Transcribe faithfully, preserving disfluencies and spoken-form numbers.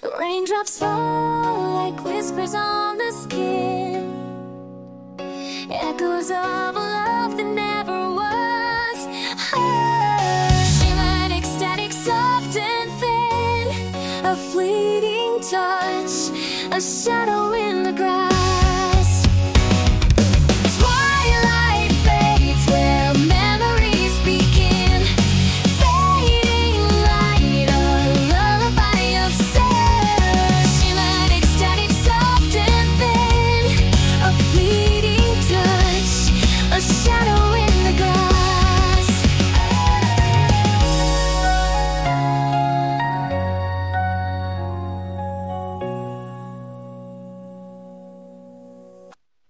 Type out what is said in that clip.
Raindrops fall like whispers on the skin, echoes of a love that never was. Oh, shimmered, ecstatic, soft and thin, a fleeting touch, a shadow in the grass.